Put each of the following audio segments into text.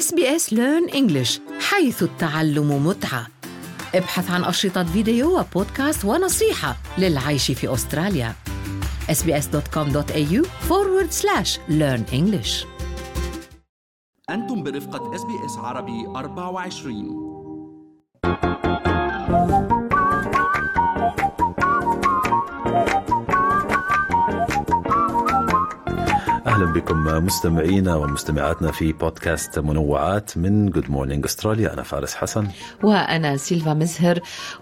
SBS Learn English، حيث التعلم متعة. ابحث عن أشرطة فيديو وبودكاست ونصيحة للعيش في أستراليا. sbs.com.au/learn English. أنتم برفقة SBS عربي 24. أهلا بكم مستمعينا ومستمعاتنا في بودكاست منوعات من Good Morning Australia. أنا فارس حسن وأنا سيلفا مزهر.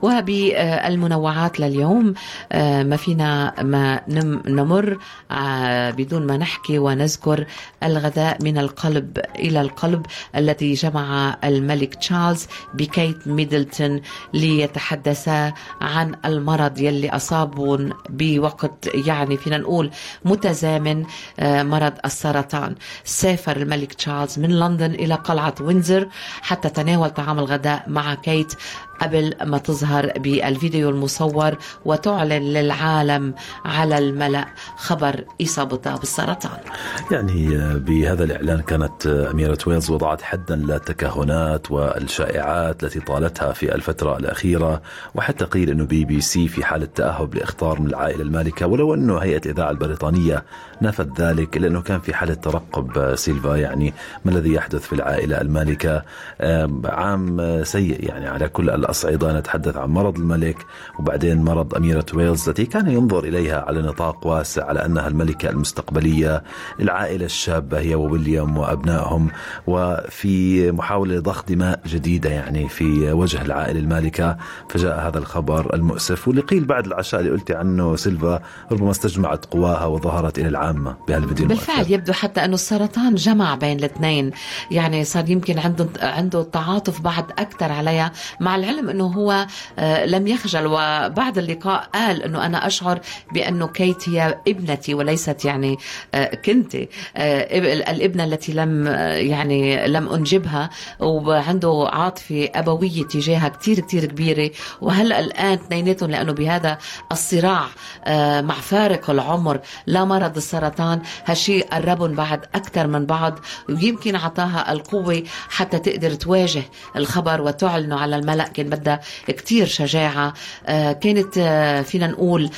وبالمنوعات لليوم ما فينا ما نمر بدون ما نحكي ونذكر الغداء من القلب إلى القلب الذي جمع الملك تشارلز بكيت ميدلتون ليتحدثا عن المرض يلي أصابهم بوقت يعني فينا نقول متزامن، مرض السرطان. سافر الملك تشارلز من لندن إلى قلعة وينزر حتى تناول طعام الغداء مع كيت قبل ما تظهر بالفيديو المصور وتعلن للعالم على الملأ خبر إصابتها بالسرطان. يعني بهذا الإعلان كانت أميرة ويلز وضعت حدا للتكهنات والشائعات التي طالتها في الفترة الأخيرة، وحتى قيل أنه BBC في حالة تأهب لإخطار من العائلة المالكة، ولو أنه هيئة الإذاعة البريطانية نفت ذلك لأنه كان في حالة ترقب. سيلفا، يعني ما الذي يحدث في العائلة المالكة؟ عام سيء يعني على كل الأصعدة. نتحدث عن مرض الملك وبعدين مرض أميرة ويلز التي كان ينظر إليها على نطاق واسع على أنها الملكة المستقبلية. العائلة الشابة هي وويليام وأبنائهم، وفي محاولة ضخ دماء جديدة يعني في وجه العائلة المالكة، فجاء هذا الخبر المؤسف، واللي قيل بعد العشاء اللي قلت عنه سيلفا ربما استجمعت قواها وظهرت إلى العامة بهالفيديو. بالفعل يبدو حتى أنه السرطان جمع بين الاثنين، يعني صار يمكن عنده تعاطف بعد أكثر عليها، مع العلم أنه هو لم يخجل. وبعد اللقاء قال أنه أنا أشعر بأنه كيت هي ابنتي وليست يعني كنتي الابنة التي لم أنجبها، وعنده عاطفة أبوية تجاهها كتير كبيرة. وهلأ الآن اثنيناتهم لأنه بهذا الصراع مع فارق العمر لا مرض السرطان، هالشيء قربهم بعد أكثر من بعض، ويمكن عطاها القوة حتى تقدر تواجه الخبر وتعلنه على الملأ. كان بدها كتير شجاعة، كانت فينا نقول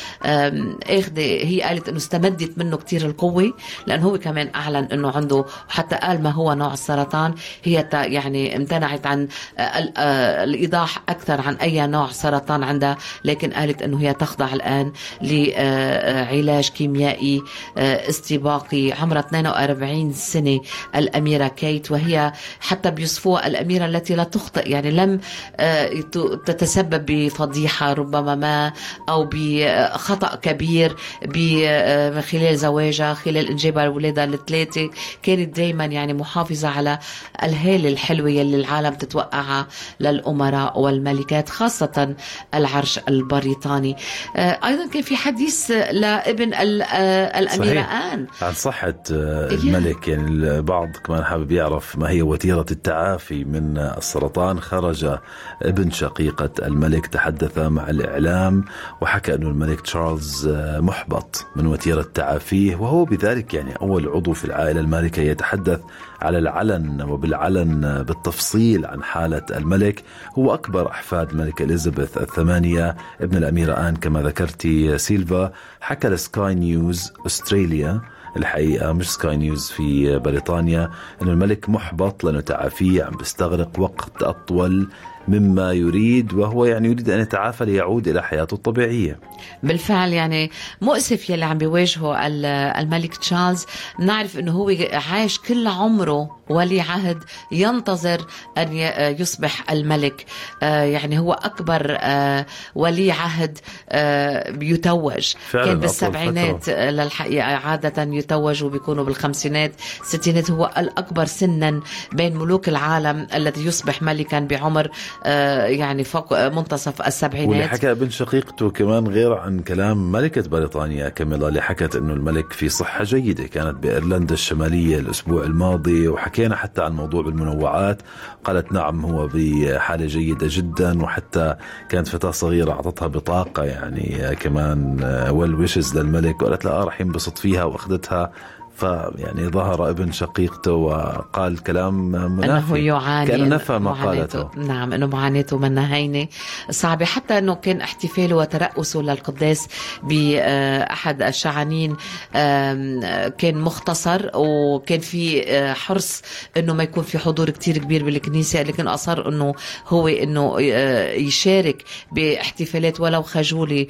هي قالت انه استمدت منه كتير القوة، لأنه هو كمان أعلن انه عنده، وحتى قال ما هو نوع السرطان. هي يعني امتنعت عن الإيضاح أكثر عن أي نوع سرطان عندها، لكن قالت انه هي تخضع الآن لعلاج كيميائي استباقي. عمرها 42 سنة الأميرة كيت، وهي حتى بيوصفوها الأميرة التي لا تخطئ، يعني لم تتسبب بفضيحة ربما ما أو بخطأ كبير خلال زواجها، خلال إنجابها لولادها الثلاثة. كانت دايما يعني محافظة على الهالة الحلوة اللي العالم تتوقعها للأمراء والملكات، خاصة العرش البريطاني. أيضا كان في حديث لابن الأميرة آن عن صحة الملك. يعني البعض كمان حابب يعرف ما هي وتيرة التعافي من السرطان. خرج ابن شقيقة الملك تحدث مع الإعلام وحكى أنه الملك تشارلز محبط من وتيرة تعافيه، وهو بذلك يعني أول عضو في العائلة المالكة يتحدث على العلن وبالعلن بالتفصيل عن حالة الملك. هو أكبر أحفاد الملكة إليزابيث الثمانية ابن الأميرة آن كما ذكرتي سيلفا. حكى لسكاي نيوز أستراليا، الحقيقة مش سكاي نيوز في بريطانيا، أنه الملك محبط لأنه تعافيه عم بيستغرق وقت أطول مما يريد، وهو يعني يريد أن يتعافى ليعود إلى حياته الطبيعية. بالفعل يعني مؤسف يلي عم بيواجهه الملك تشارلز. نعرف أنه هو عاش كل عمره ولي عهد ينتظر أن يصبح الملك، يعني هو أكبر ولي عهد بيتوج. كان بالسبعينات للحقيقة عادة يتوج، وبيكونوا بالخمسينات ستينات. هو الأكبر سنا بين ملوك العالم الذي يصبح ملكا بعمر يعني فوق منتصف السبعينات. واللي حكى ابن شقيقته كمان غير عن كلام ملكة بريطانيا كاميلا، اللي حكت أنه الملك في صحة جيدة، كانت بإيرلندا الشمالية الأسبوع الماضي، وحكينا حتى عن موضوع بالمنوعات. قالت نعم هو بحالة جيدة جدا، وحتى كانت فتاة صغيرة أعطتها بطاقة يعني كمان ويل ويشز للملك، وقالت لا راح ينبسط فيها، وأخذتها فيعني ظهر ابن شقيقته وقال كلام منافي، أنه يعاني، كأنه نفى مقالته. نعم، أنه معاناته منها هينة صعبة. حتى أنه كان احتفاله وترأسه للقداس بأحد الشعانين كان مختصر، وكان في حرص أنه ما يكون في حضور كتير كبير بالكنيسة، لكن أصر أنه هو أنه يشارك باحتفالات ولو خجولي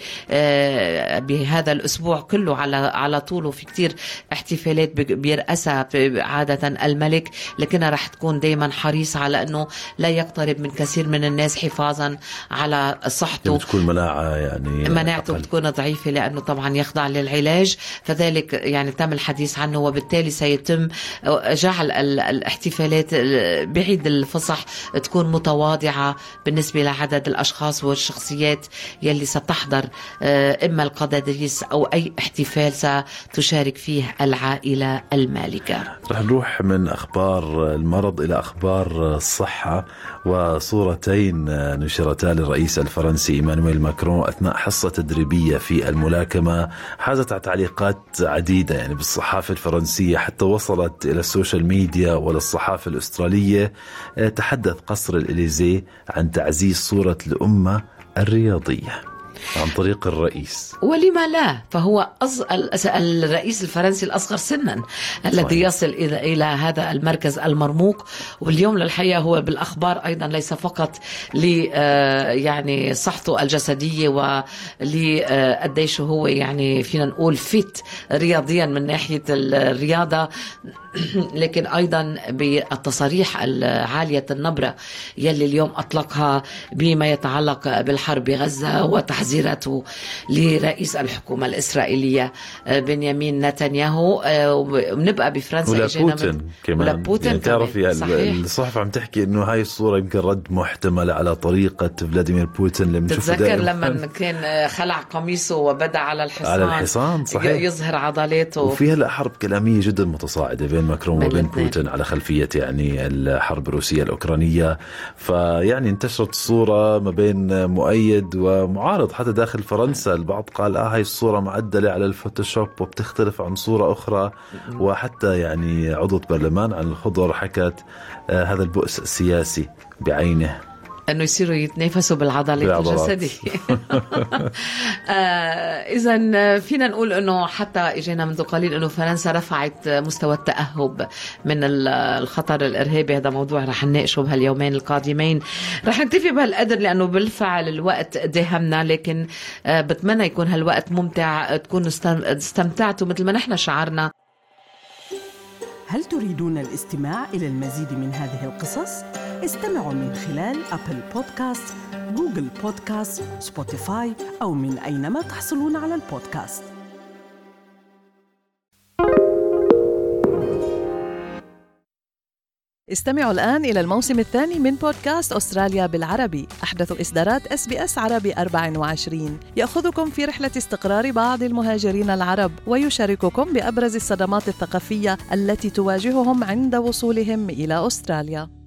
بهذا الأسبوع كله على طوله. في كتير احتفالات بيرأسها عادة الملك، لكنها رح تكون دايما حريص على أنه لا يقترب من كثير من الناس حفاظا على صحته. بتكون مناعته بتكون ضعيفة، لأنه طبعا يخضع للعلاج، فذلك يعني تم الحديث عنه. وبالتالي سيتم جعل الاحتفالات بعيد الفصح تكون متواضعة بالنسبة لعدد الأشخاص والشخصيات يلي ستحضر إما القداديس أو أي احتفال ستشارك فيه العائلة المالكة. رح نروح من أخبار المرض إلى أخبار الصحة، وصورتين نشرتا للرئيس الفرنسي إيمانويل ماكرون أثناء حصة تدريبية في الملاكمة حازت على تعليقات عديدة يعني بالصحافة الفرنسية، حتى وصلت إلى السوشيال ميديا وللصحافة الأسترالية. تحدث قصر الإليزي عن تعزيز صورة الأمة الرياضية عن طريق الرئيس، ولما لا؟ فهو الرئيس الفرنسي الأصغر سنا الذي يصل إلى هذا المركز المرموق. واليوم للحقيقة هو بالأخبار أيضا ليس فقط يعني صحته الجسدية ولقديش هو يعني فينا نقول فيت رياضيا من ناحية الرياضة، لكن أيضا بالتصاريح العالية النبرة يلي اليوم أطلقها بما يتعلق بالحرب بغزة وتحذيراته لرئيس الحكومة الإسرائيلية بنيامين نتنياهو. ونبقى بفرنسا ولا بوتين كمان. ولا بوتين يعني تعرف الصحف عم تحكي إنه هاي الصورة يمكن رد محتمل على طريقة فلاديمير بوتين. لما تتذكر لما كان خلع قميصه وبدأ على الحصان صحيح. يظهر عضلاته. وفي هلا حرب كلامية جدا متصاعدة بين ماكرون وبين بوتين على خلفية يعني الحرب الروسية الأوكرانية. فيعني انتشرت الصورة ما بين مؤيد ومعارض حتى داخل فرنسا. البعض قال هاي الصورة معدلة على الفوتوشوب وبتختلف عن صورة أخرى. وحتى يعني عضو برلمان عن الخضر حكت هذا البؤس السياسي بعينه، أنه يصيروا يتنافسوا بالعضلات الجسدية. إذن فينا نقول أنه حتى إجينا منذ قليل أنه فرنسا رفعت مستوى التأهب من الخطر الإرهابي. هذا موضوع رح نناقشه بهاليومين القادمين. رح نكتفي بهالقدر لأنه بالفعل الوقت داهمنا، لكن بتمنى يكون هالوقت ممتع، تكونوا استمتعتوا مثل ما نحن شعرنا. هل تريدون الاستماع إلى المزيد من هذه القصص؟ استمعوا من خلال أبل بودكاست، جوجل بودكاست، سبوتيفاي أو من أينما تحصلون على البودكاست. استمعوا الآن إلى الموسم الثاني من بودكاست أستراليا بالعربي، أحدث إصدارات SBS عربي 24، يأخذكم في رحلة استقرار بعض المهاجرين العرب ويشارككم بأبرز الصدمات الثقافية التي تواجههم عند وصولهم إلى أستراليا.